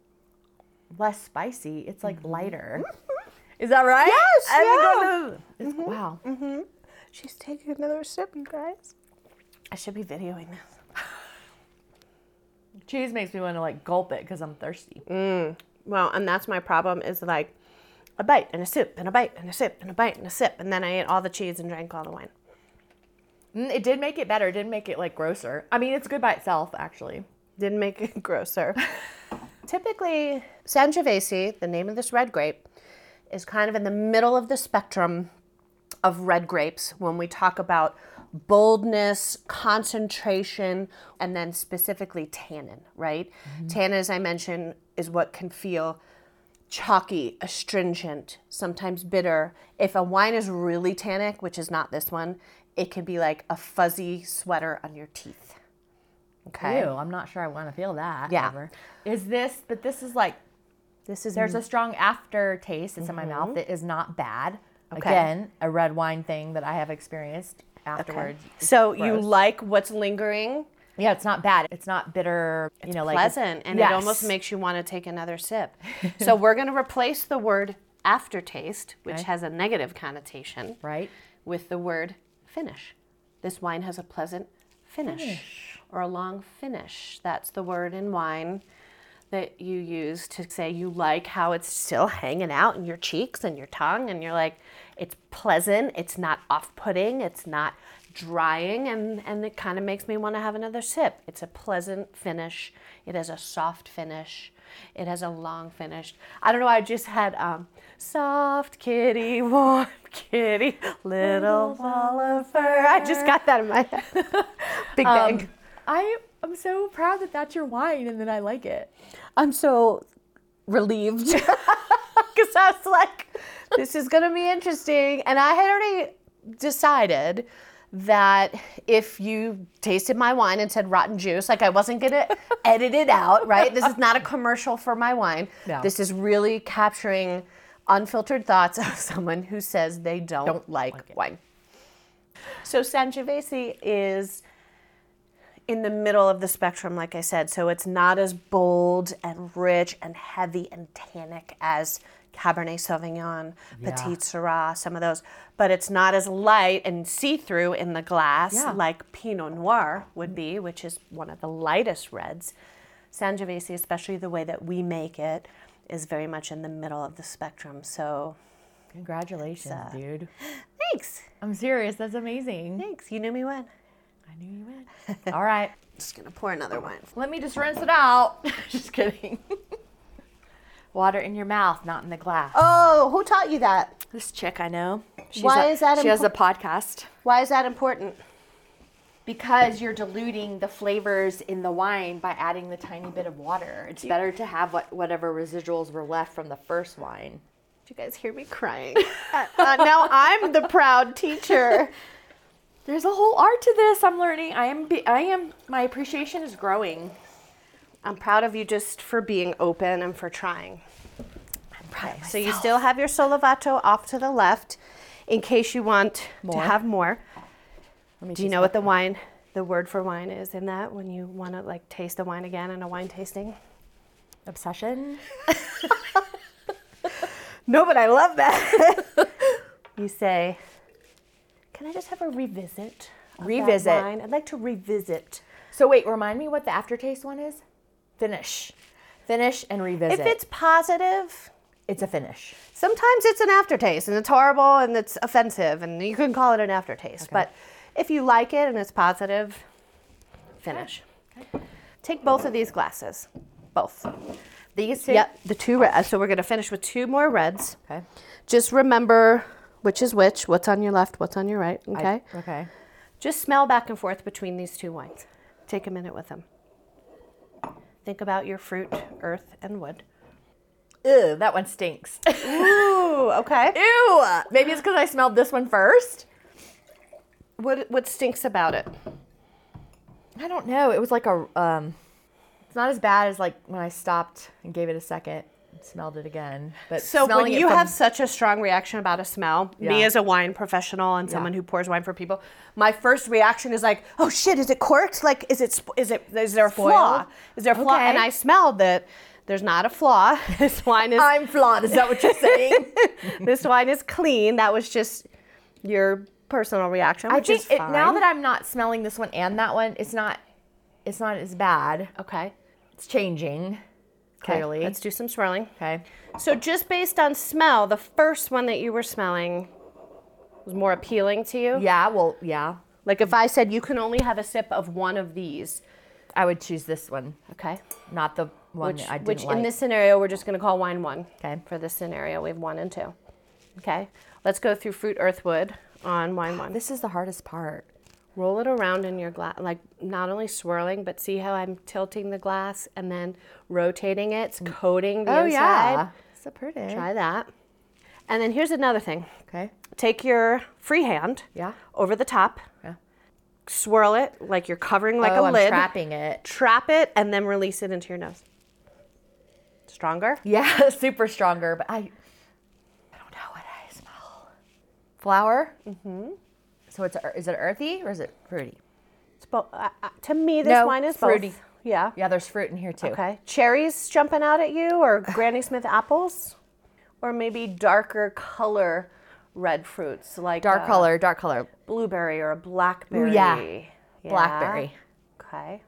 less spicy. It's like lighter. Is that right? Yes, yeah. Wow. She's taking another sip, you guys. I should be videoing this. Cheese makes me want to like gulp it because I'm thirsty. Well, and that's my problem is like a bite and a sip and a bite and a sip and a bite and a sip. And then I ate all the cheese and drank all the wine. It did make it better. It didn't make it like grosser. I mean, it's good by itself, actually. Didn't make it grosser. Typically, Sangiovese, the name of this red grape, is kind of in the middle of the spectrum of red grapes when we talk about boldness, concentration, and then specifically tannin, right? Tannin, as I mentioned, is what can feel chalky, astringent, sometimes bitter. If a wine is really tannic, which is not this one, it can be like a fuzzy sweater on your teeth. Okay. Ew, I'm not sure I want to feel that. Yeah. Ever. Is this, but this is like, there's a strong aftertaste that's in my mouth that is not bad. Okay. Again, a red wine thing that I have experienced afterwards. It's So you gross. like what's lingering? Yeah, it's not bad. It's not bitter. It's like Pleasant, and it almost makes you want to take another sip. So we're going to replace the word aftertaste, which has a negative connotation, right with the word finish. This wine has a pleasant finish. Or a long finish. That's the word in wine that you use to say you like how it's still hanging out in your cheeks and your tongue, and you're like, it's pleasant, it's not off-putting, it's not drying, and it kind of makes me want to have another sip. It's a pleasant finish. It has a soft finish. It has a long finish. I don't know, I just had soft kitty, warm kitty, little ball of fur. I just got that in my head. Big bang. I'm so proud that that's your wine and that I like it. I'm so relieved because I was like, this is going to be interesting. And I had already decided that if you tasted my wine and said rotten juice, like I wasn't going to edit it out, right? This is not a commercial for my wine. No. This is really capturing unfiltered thoughts of someone who says they don't like wine. So Sangiovese is in the middle of the spectrum, like I said. So it's not as bold and rich and heavy and tannic as Cabernet Sauvignon, Petit Syrah, some of those. But it's not as light and see-through in the glass like Pinot Noir would be, which is one of the lightest reds. Sangiovese, especially the way that we make it, is very much in the middle of the spectrum. So Congratulations, dude. thanks. I'm serious. That's amazing. Thanks. You knew me when? I knew you would. All right. Just going to pour another wine. Let me just rinse it out. Just kidding. Water in your mouth, not in the glass. Oh, who taught you that? This chick I know. She has a podcast. Why is that important? Because you're diluting the flavors in the wine by adding the tiny bit of water. It's better to have whatever residuals were left from the first wine. Did you guys hear me crying? Now I'm the proud teacher. There's a whole art to this. I'm learning. My appreciation is growing. I'm proud of you just for being open and for trying. I'm proud of myself. So you still have your Solvato off to the left in case you want to have more. Do you know what the word for wine is in that when you want to like taste the wine again in a wine tasting? Obsession? No, but I love that. You say, can I just have a revisit? Revisit. That wine? I'd like to revisit. So wait, remind me what the aftertaste one is? Finish. Finish and revisit. If it's positive, it's a finish. sometimes it's an aftertaste and it's horrible and it's offensive and you can call it an aftertaste. Okay. But If you like it and it's positive, finish. Okay. Take both of these glasses. Both. These two? Yep, the 2 reds. So we're going to finish with 2 more reds. Okay. Just remember which is which, what's on your left, what's on your right, okay? Okay. Just smell back and forth between these 2 wines. Take a minute with them. Think about your fruit, earth, and wood. Ew, that one stinks. Ooh, okay. Ew! Maybe it's because I smelled this one first. What stinks about it? I don't know. It was like a, it's not as bad as like when I stopped and gave it a second and smelled it again. But So when smelling it you from- have such a strong reaction about a smell, me Yeah. as a wine professional and someone Yeah. who pours wine for people, my first reaction is like, oh shit, is it corked? Like, is there a flaw? Spoiled? Is there a flaw? Okay. And I smelled that there's not a flaw. This wine is I'm flawed. Is that what you're saying? this wine is clean. That was just your personal reaction, I which think is fine. now that I'm not smelling this one and that one, it's not as bad. Okay. It's changing. Okay. Clearly. Let's do some swirling. Okay. So just based on smell, the first one that you were smelling was more appealing to you? Yeah, well, yeah. Like if I said you can only have a sip of one of these, I would choose this one, okay? not the one that I didn't Which like. in this scenario, we're just going to call wine 1. Okay. For this scenario, we have 1 and 2. Okay. Let's go through fruit, earth, wood on wine 1. This is the hardest part. Roll it around in your glass, like not only swirling, but see how I'm tilting the glass and then rotating it. It's coating the inside. yeah. So pretty. Try that. And then here's another thing. Okay. Take your free hand Yeah. over the top, Yeah. swirl it like you're covering like Oh, a I'm lid. trapping it. Trap it and then release it into your nose. Stronger? Yeah, super stronger, but I don't know what I smell. Flour? Mm-hmm. So is it earthy or is it fruity? It's both. To me, this No, wine is fruity. both. Yeah. Yeah, there's fruit in here too. Okay. Cherries jumping out at you, or Granny Smith apples, or maybe darker color red fruits like Dark color. blueberry or a blackberry. Ooh, yeah. Blackberry. Okay.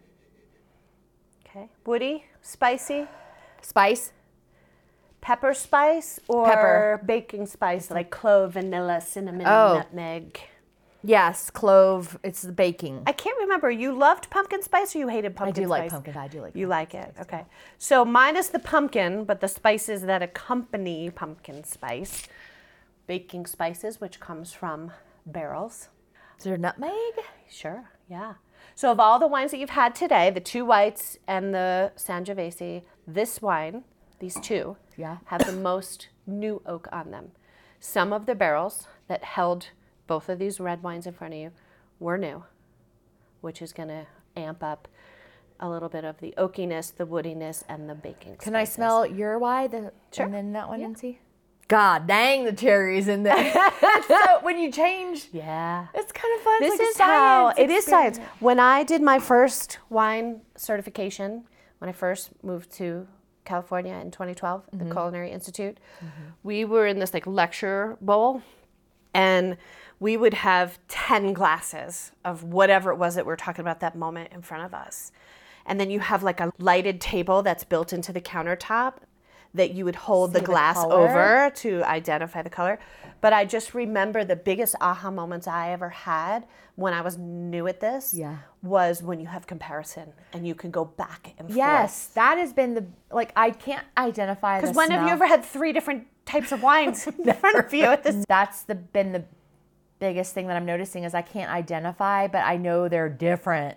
Okay. Woody, spicy, Spice? pepper spice, or Pepper. baking spice like clove, vanilla, cinnamon, Oh. nutmeg. Yes, clove. It's the baking. I can't remember. You loved pumpkin spice, or you hated I pumpkin do spice? like pumpkin. I do like You pumpkin like it, spice. okay. So minus the pumpkin, but the spices that accompany pumpkin spice. Baking spices, which comes from barrels. Is there nutmeg? Sure, yeah. So of all the wines that you've had today, the 2 whites and the Sangiovese, this wine, these 2, Yeah. have the most new oak on them. Some of the barrels that held both of these red wines in front of you were new, which is going to amp up a little bit of the oakiness, the woodiness, and the baking Can I spices. smell your wine Sure. and then that one and see? God dang, the cherries in there. So when you change, Yeah. it's kind of fun. It's This like a is how science it is science. experiment. When I did my first wine certification, when I first moved to California in 2012, the Culinary Institute, we were in this like lecture bowl, and we would have 10 glasses of whatever it was that we were talking about that moment in front of us. And then you have like a lighted table that's built into the countertop that you would hold the See the glass color? over to identify the color. But I just remember the biggest aha moments I ever had when I was new at this Yeah. was when you have comparison and you can go back and Yes, that has been the, like, I can't identify Because the when have you smell. ever had 3 different types of wines in front of you at this? That's been the biggest thing that I'm noticing is I can't identify, but I know they're different.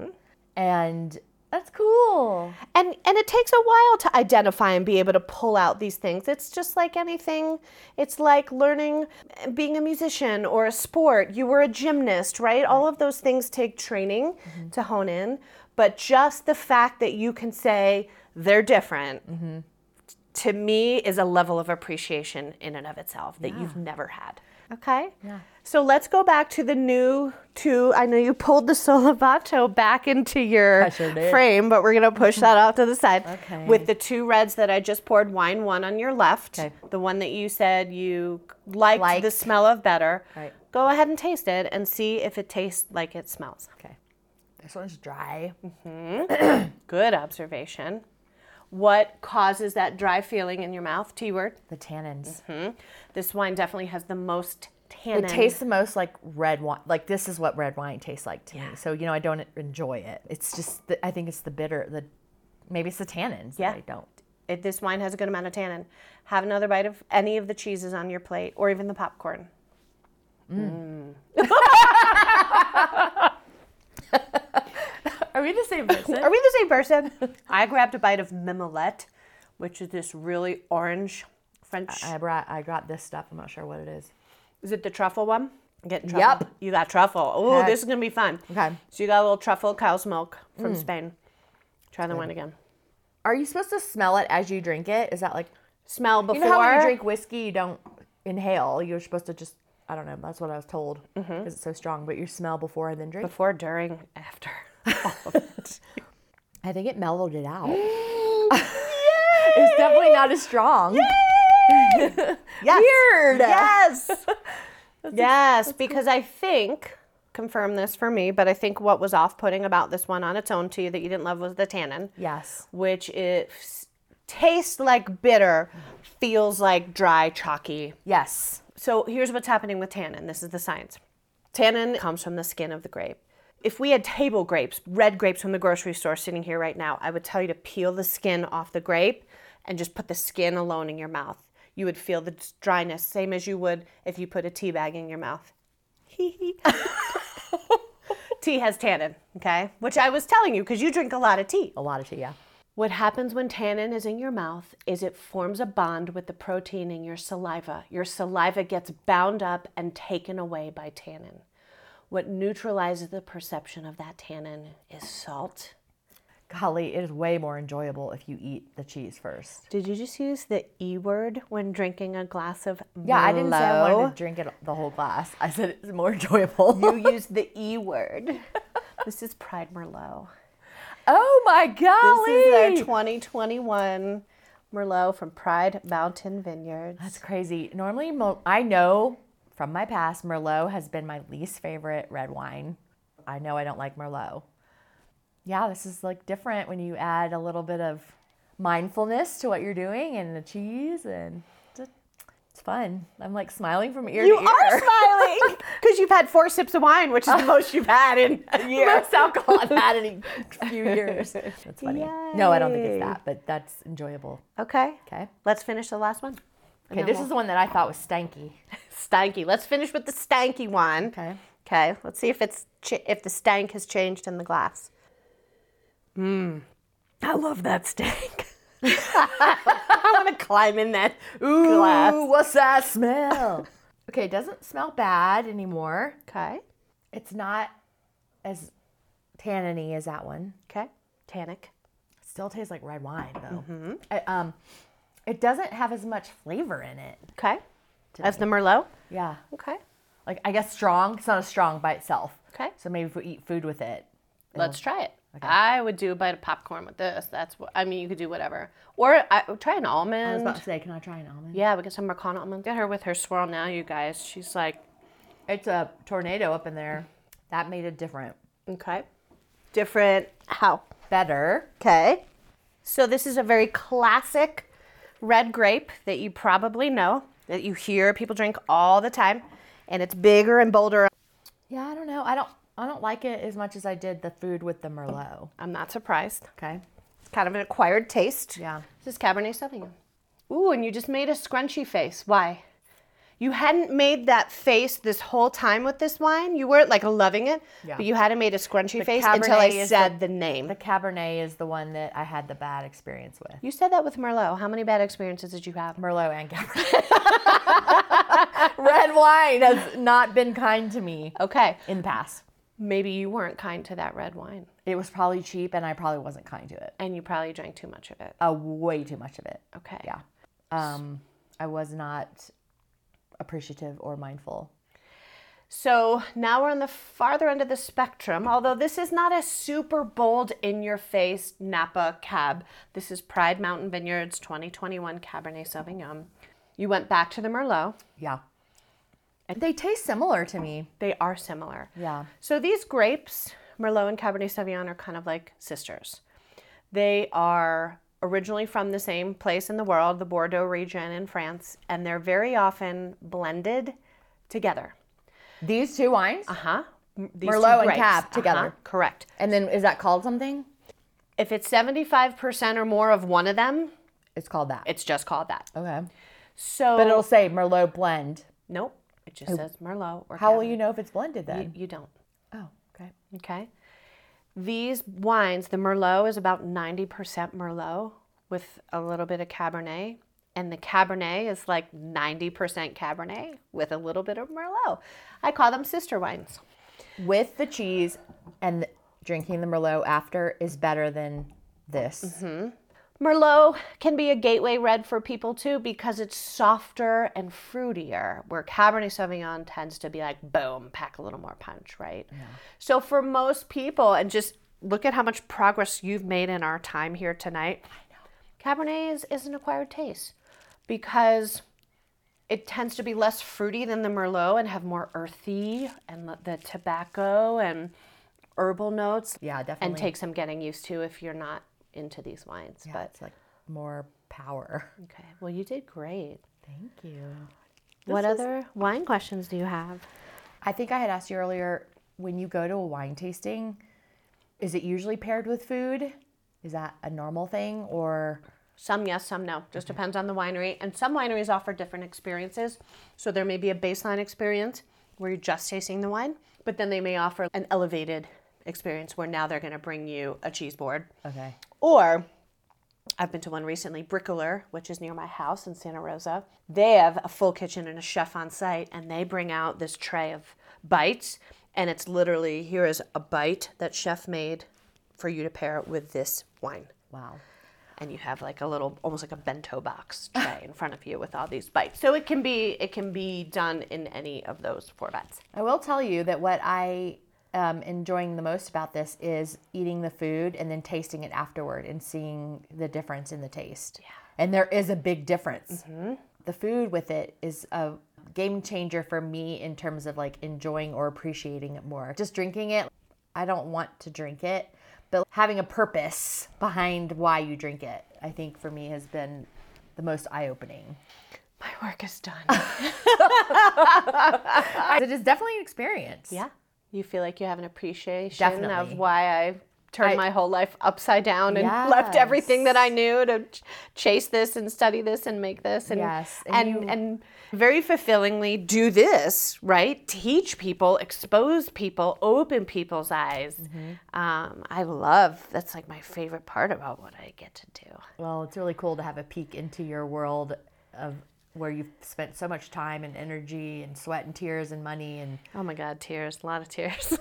And that's cool. And it takes a while to identify and be able to pull out these things. It's just like anything. It's like learning, being a musician or a sport. You were a gymnast, right? All of those things take training to hone in. But just the fact that you can say they're different, to me, is a level of appreciation in and of itself that you've never had. Okay? Yeah. So let's go back to the new 2. I know you pulled the Solavato back into your I sure did. frame, but we're going to push that out to the side. Okay. With the 2 reds that I just poured, wine 1 on your left, Okay. the one that you said you liked the Liked. smell of better. Right. Go ahead and taste it and see if it tastes like it smells. Okay. This one's dry. Good observation. What causes that dry feeling in your mouth? T-word. The tannins. This wine definitely has the most tannin. It tastes the most like red wine. Like this is what red wine tastes like to me. So, you know, I don't enjoy it. It's just, I think it's the bitter, maybe it's the tannins that I don't. This wine has a good amount of tannin. Have another bite of any of the cheeses on your plate or even the popcorn. Are we the same person? Are we the same person? I grabbed a bite of Mimolette, which is this really orange French. I got this stuff. I'm not sure what it is. Is it the truffle one? I'm getting truffle. Yep. You got truffle. Oh, Okay. this is going to be fun. Okay. So you got a little truffle cow's milk from Spain. Try the one again. Are you supposed to smell it as you drink it? Is that like, Smell before. you know how when you drink whiskey, you don't inhale. You're supposed to just, I don't know. That's what I was told because it's so strong. But you smell before and then drink. Before, during, after. All of it. I think it mellowed it out. It's definitely not as strong. Yes. Weird. Yes. Yes, because I think, confirm this for me, but I think what was off-putting about this one on its own to you that you didn't love was the tannin. Yes. Which tastes like bitter, feels like dry, chalky. Yes. So here's what's happening with tannin. This is the science. Tannin comes from the skin of the grape. If we had table grapes, red grapes from the grocery store sitting here right now, I would tell you to peel the skin off the grape and just put the skin alone in your mouth. You would feel the dryness, same as you would if you put a tea bag in your mouth. Tea has tannin, okay? Which I was telling you because you drink a lot of tea. A lot of tea, yeah. What happens when tannin is in your mouth is it forms a bond with the protein in your saliva. Your saliva gets bound up and taken away by tannin. What neutralizes the perception of that tannin is salt. Golly, it is way more enjoyable if you eat the cheese first. Did you just use the E word when drinking a glass of Merlot? Yeah, I didn't say I wanted to drink it the whole glass. I said it's more enjoyable. You used the E word. This is Pride Merlot. Oh my golly! This is our 2021 Merlot from Pride Mountain Vineyards. That's crazy. Normally, I know from my past, Merlot has been my least favorite red wine. I know I don't like Merlot. Yeah, this is like different when you add a little bit of mindfulness to what you're doing and the cheese, and it's fun. I'm like smiling from ear to ear. You are smiling because you've had 4 sips of wine, which is the most you've had in a year. Most alcohol I've had in a few years. That's funny. Yay. No, I don't think it's that, but that's enjoyable. Okay. Okay. Let's finish the last one. Okay, this is the one that I thought was stanky. Stanky. Let's finish with the stanky one. Okay. Okay. Let's see if if the stank has changed in the glass. I love that stank. I want to climb in that glass. Ooh, what's that smell? Okay, it doesn't smell bad anymore. Okay. It's not as tannin-y as that one. Okay. Tannic. It still tastes like red wine, though. It doesn't have as much flavor in it. Okay. As the Merlot? Yeah. Okay. Like, I guess strong. It's not as strong by itself. Okay. So maybe if we eat food with it. Let's try it. Okay. I would do a bite of popcorn with this. That's what, I mean, you could do whatever. Or try an almond. I was about to say, can I try an almond? Yeah, we get some Mercon almond. Get her with her swirl now, you guys. She's like. It's a tornado up in there. That made it different. Okay. Different how? Better. Okay. So this is a very classic red grape that you probably know, that you hear people drink all the time. And it's bigger and bolder. Yeah, I don't know. I don't like it as much as I did the food with the Merlot. I'm not surprised. Okay. It's kind of an acquired taste. Yeah. This is Cabernet Sauvignon. Ooh, and you just made a scrunchy face. Why? You hadn't made that face this whole time with this wine. You weren't like loving it, but you hadn't made a scrunchy face until I said the name. The Cabernet is the one that I had the bad experience with. You said that with Merlot. How many bad experiences did you have? Merlot and Cabernet. Red wine has not been kind to me. Okay. In the past. Maybe you weren't kind to that red wine. It was probably cheap and I probably wasn't kind to it. And you probably drank too much of it. Way too much of it. Okay. Yeah. I was not appreciative or mindful. So now we're on the farther end of the spectrum, although this is not a super bold in-your-face Napa Cab. This is Pride Mountain Vineyards 2021 Cabernet Sauvignon. You went back to the Merlot. Yeah. And they taste similar to me. They are similar. Yeah. So these grapes, Merlot and Cabernet Sauvignon, are kind of like sisters. They are originally from the same place in the world, the Bordeaux region in France, and they're very often blended together. These two wines? Uh-huh. These Merlot two and Cab together. Uh-huh. Correct. And then is that called something? If it's 75% or more of one of them, It's called that. it's just called that. Okay. So, But it'll say Merlot blend. nope, it just says Merlot or How will Cabernet. you know if it's blended then? You don't. Oh, okay. Okay. These wines, the Merlot is about 90% Merlot with a little bit of Cabernet. And the Cabernet is like 90% Cabernet with a little bit of Merlot. I call them sister wines. With the cheese and drinking the Merlot after is better than this. Mm-hmm. Merlot can be a gateway red for people too because it's softer and fruitier, where Cabernet Sauvignon tends to be like, boom, pack a little more punch, right? Yeah. So for most people, and just look at how much progress you've made in our time here tonight, Cabernet is an acquired taste because it tends to be less fruity than the Merlot and have more earthy and the tobacco and herbal notes. Yeah, definitely. And take some getting used to if you're not into these wines. Yeah, But it's like more power. okay, well, you did great. Thank you. What other wine questions do you have? I think I had asked you earlier, when you go to a wine tasting, is it usually paired with food? Is that a normal thing or? Some yes, some no. Just depends on the winery. And some wineries offer different experiences. So there may be a baseline experience where you're just tasting the wine, but then they may offer an elevated experience where now they're going to bring you a cheese board. Okay. Or I've been to one recently, Bricoleur, which is near my house in Santa Rosa. They have a full kitchen and a chef on site, and they bring out this tray of bites, and it's literally, here is a bite that chef made for you to pair with this wine. Wow. And you have like a little, almost like a bento box tray in front of you with all these bites. So it can be done in any of those formats. I will tell you that what I am enjoying the most about this is eating the food and then tasting it afterward and seeing the difference in the taste. Yeah. And there is a big difference. Mm-hmm. The food with it is a game changer for me in terms of like enjoying or appreciating it more. Just drinking it, I don't want to drink it, but having a purpose behind why you drink it, I think for me has been the most eye-opening. My work is done. It is definitely an experience. Yeah. You feel like you have an appreciation Definitely. of why I turned my whole life upside down and Yes. left everything that I knew to chase this and study this and make this. And, Yes. and very fulfillingly do this, right? Teach people, expose people, open people's eyes. Mm-hmm. That's like my favorite part about what I get to do. Well, it's really cool to have a peek into your world of where you've spent so much time and energy and sweat and tears and money and Oh my God, tears, a lot of tears.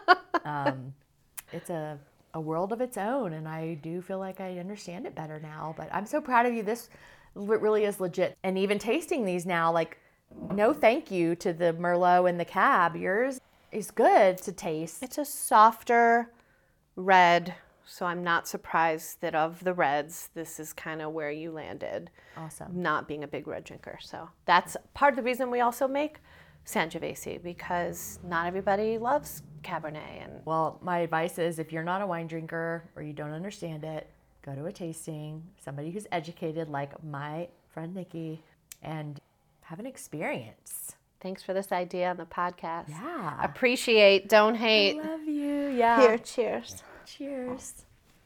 it's a world of its own, and I do feel like I understand it better now. But I'm so proud of you. This really is legit. And even tasting these now, like, no thank you to the Merlot and the Cab. Yours is good to taste. It's a softer red, so I'm not surprised that of the reds, this is kind of where you landed. Awesome. Not being a big red drinker. So that's part of the reason we also make Sangiovese, because not everybody loves Cabernet. And Well, my advice is if you're not a wine drinker or you don't understand it, go to a tasting, somebody who's educated like my friend Nikki, and have an experience. thanks for this idea on the podcast. Yeah. Appreciate, don't hate. I love you. Yeah. Here, cheers. Cheers.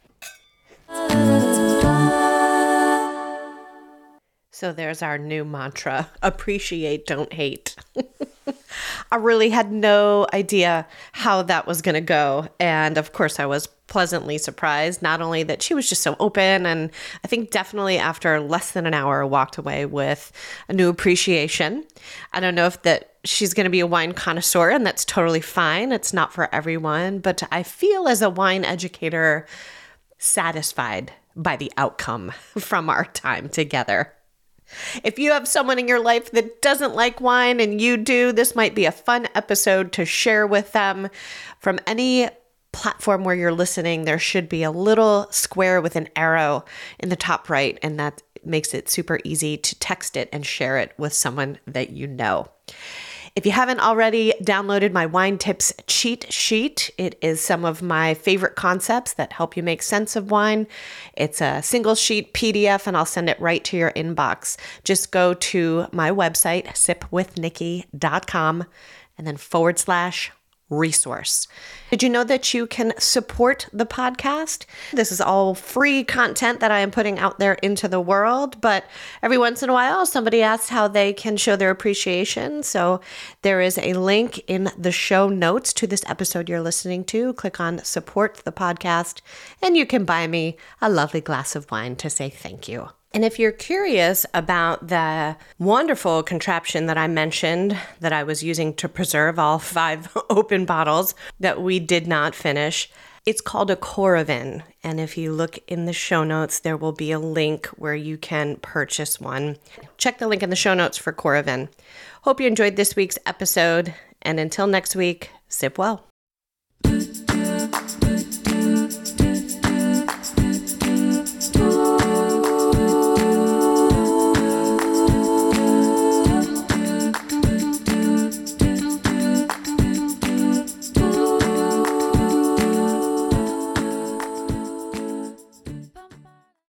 So there's our new mantra, appreciate, don't hate. I really had no idea how that was going to go. And of course, I was pleasantly surprised, not only that she was just so open, and I think definitely after less than an hour, walked away with a new appreciation. I don't know if that she's going to be a wine connoisseur, and that's totally fine. It's not for everyone, but I feel as a wine educator satisfied by the outcome from our time together. If you have someone in your life that doesn't like wine and you do, this might be a fun episode to share with them. From any platform where you're listening, there should be a little square with an arrow in the top right, and that makes it super easy to text it and share it with someone that you know. If you haven't already downloaded my wine tips cheat sheet, it is some of my favorite concepts that help you make sense of wine. It's a single sheet PDF and I'll send it right to your inbox. Just go to my website, sipwithnikki.com, and then /resource. Did you know that you can support the podcast? This is all free content that I am putting out there into the world, but every once in a while, somebody asks how they can show their appreciation. So there is a link in the show notes to this episode you're listening to. Click on support the podcast, and you can buy me a lovely glass of wine to say thank you. And if you're curious about the wonderful contraption that I mentioned that I was using to preserve all 5 open bottles that we did not finish, it's called a Coravin. And if you look in the show notes, there will be a link where you can purchase one. Check the link in the show notes for Coravin. Hope you enjoyed this week's episode. And until next week, sip well.